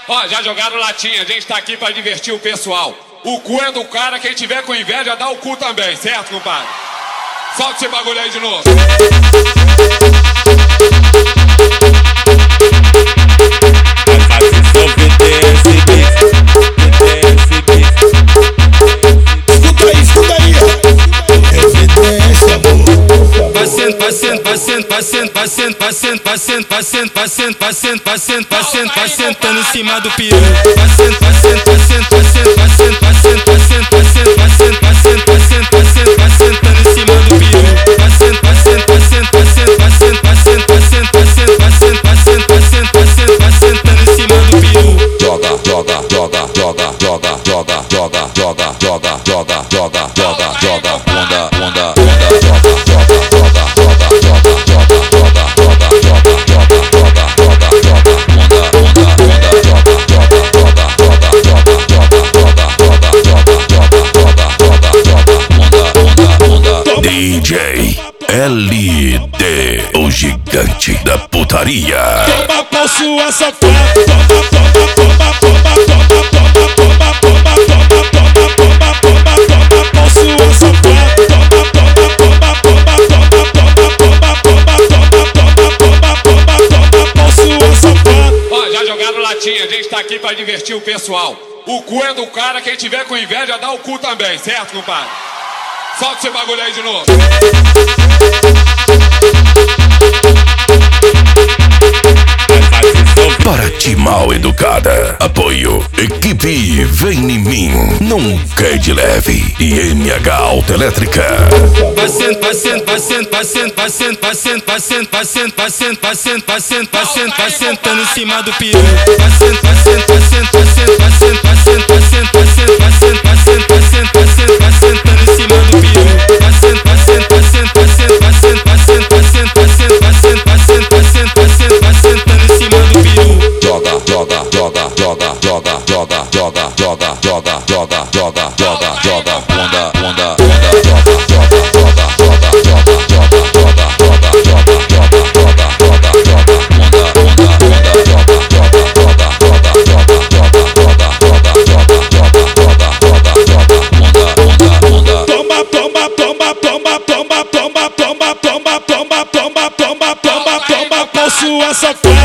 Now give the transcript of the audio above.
Ó, já jogaram latinha, a gente tá aqui pra divertir o pessoal. O cu é do cara, quem tiver com inveja dá o cu também, certo, compadre? Solta esse bagulho aí de novo. Escuta aí, evidência, amor. Vai sentando em cima do peru. Vai sentando em cima do peru. Vai sentando em cima do peru. Joga, joga, joga, joga, joga, joga, joga, joga, joga, joga, joga, joga, joga, onda, onda, onda, joga, joga, joga, joga, joga, joga, joga, joga, joga, joga, joga, joga, joga, onda, onda, onda, joga, joga, joga, joga, joga, joga, joga, joga, joga, joga, joga, onda, onda. DJ LD, o gigante da putaria. Toma pau sua safada, toma, toma, toma, toma, toma, toma, toma, toma, toma, toma, toma, toma, toma pau sua safada, toma, toma, toma, toma, toma, toma, toma, toma, toma, toma, toma, toma pau sua safada. Ó, já jogaram latinha, a gente tá aqui pra divertir o pessoal. O cu é do cara, quem tiver com inveja dá o cu também, certo, compadre? Solta esse bagulho aí de novo. Para ti mal educada, apoio, equipe Vem em Mim, Nunca é de Leve e NH Autoelétrica. Vai sentando em cima do peru. Vai sentando em cima do peru. Vai sentando em cima do peru. Joga, joga, joga, joga, joga, joga, joga, joga, joga, joga, joga, joga, joga, onda, onda, onda, joga, joga, joga, joga, joga, joga, joga, joga, joga, joga, joga, joga, joga, onda, onda, onda, joga, joga, joga, joga, joga, joga, joga, joga, joga, joga, joga, joga, onda, onda, onda. Toma, toma, toma, toma, toma, toma, toma, toma, toma, toma, toma, toma, toma, toma, pau sua safada.